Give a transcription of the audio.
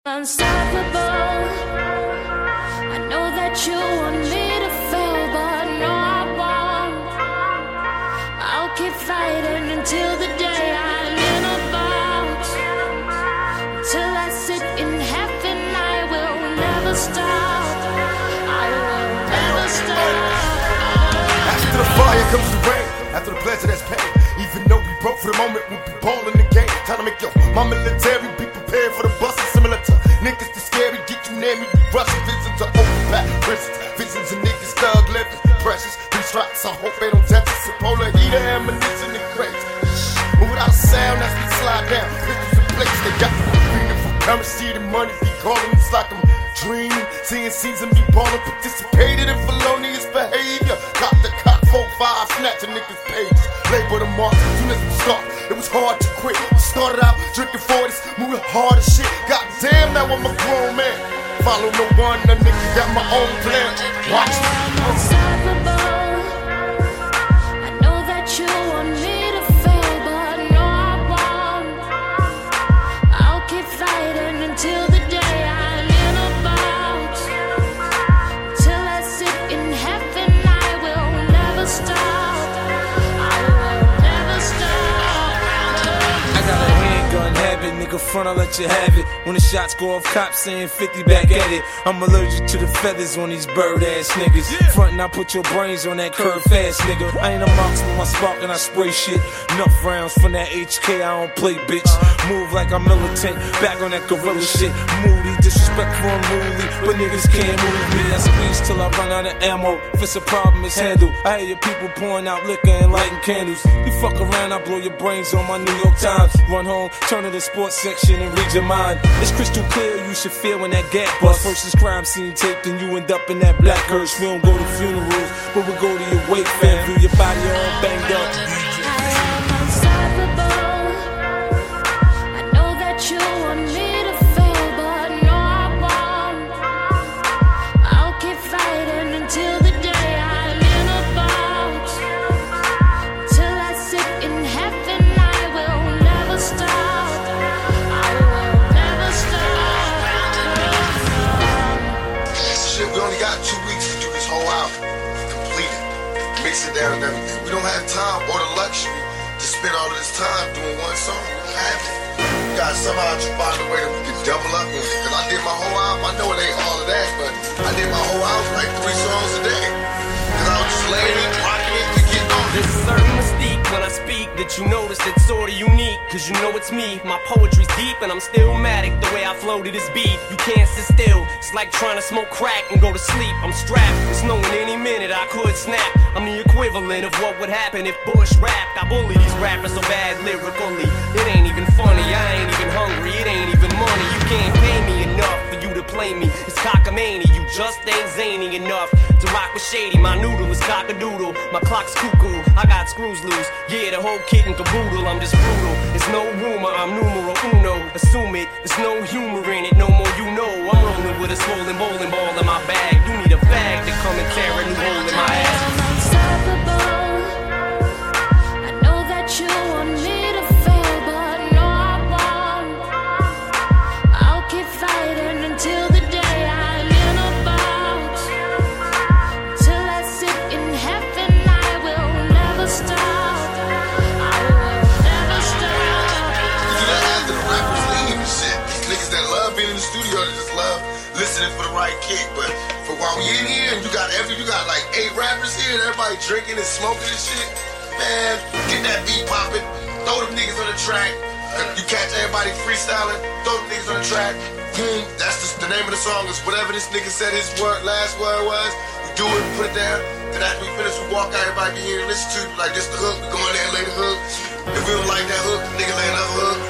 Unstoppable. I know that you want me to fail, but no, I won't. I'll keep fighting until the day I lean about. Till I sit in heaven, I will never stop. I will never stop. After the fire comes the rain, after the pleasure that's pain. Even though we broke for the moment, we'll be ballin' the game. Time to make my military be prepared for the buses. Similar to niggas that's scary, get you near me, we rushing. Visions of open back prisons, visions of niggas thug living. Precious, these shots, I hope they don't touch us. A polar heater, ammunition, and crates. But without sound, as we slide down, pistols in place, they got me feeling for currency. The money be calling, it's like I'm dreaming. Seeing season be ballin', participated in felonious behavior. Got the cock 4-5, snatching niggas' pages. Label the mark, soon as we start, it was hard to quit. Started out drinking 40s, moving hard as shit. Goddamn, now I'm a grown man. Follow no one, a nigga got my own plan. Watch me. Unstoppable. I know that you want me to fail, but no, I won't. I'll keep fighting until the day I lean about. Till I sit in heaven, I will never stop. Nigga front, I'll let you have it. When the shots go off, cops saying 50 back at it. I'm allergic to the feathers on these bird ass niggas. Frontin', I put your brains on that curve fast, nigga. I ain't a marksman, I spark and I spray shit. Enough rounds from that HK, I don't play, bitch. Move like I'm militant, back on that gorilla shit. Moody, disrespectful, unruly, but niggas can't move me. I squeeze till I run out of ammo. If it's a problem, it's handled. I hear your people pouring out liquor and lighting candles. You fuck around, I blow your brains on my New York Times. Run home, turn to the sports section and read your mind. It's crystal clear, you should feel when that gap bust. Versus crime scene tape, then you end up in that black hearse. We don't go to funerals, but we go to your wake, fam. View your body all banged up. You want me to fail, but no, I won't. I'll keep fighting until the day I lean about. Till I sit in heaven, I will never stop. I will never stop. Shit, we only got 2 weeks to do this whole album. Complete it. Mix it down and everything. We don't have time or the luxury to spend all of this time doing one song. We don't have it. God, somehow to find a way that we can double up. Cause I did my whole album, I know it ain't all of that, but I did my whole album like 3 songs a day. Cause I was just laying it, rocking it, and getting on. There's a certain mystique when I speak that you notice that's sorta unique. Cause you know it's me, my poetry's deep and I'm still matic the way I flow to this beat. You can't sit still, it's like trying to smoke crack and go to sleep. I'm strapped, it's knowing any minute I could snap. I'm the equivalent of what would happen if Bush rapped. I bully these rappers so bad lyrically. It ain't even funny, I ain't even hungry, it ain't even money. You can't pay me enough for you to play me. It's cockamamie, you just ain't zany enough to rock with Shady. My noodle is cock-a-doodle, my clock's cuckoo, I got screws loose. Yeah, the whole kit and caboodle, I'm just brutal. It's no rumor, I'm numero uno. Assume it, there's no humor in it, no more you know. I'm rolling with a swollen bowling ball in my bag. You need a bag to come and tear a new hole in my ass. Unstoppable. I know that you want me to fail, but no, I won't. I'll keep fighting until the day I lean about. Till I sit in heaven, I will never stop. I will never stop. You know, after the rappers leave and shit, these niggas that love being in the studio, they just love listening for the right kick. But for while we in here, and you got like 8 rappers here, and everybody drinking and smoking and shit, man, get that beat popping, throw them niggas on the track. You catch everybody freestyling, throw them niggas on the track. Boom, that's just the name of the song. Is whatever this nigga said his last word was. We do it, put it down. Then after we finish, we walk out. Everybody can hear and listen to. Like this the hook. We go in there and lay the hook. If we don't like that hook, the nigga lay another hook.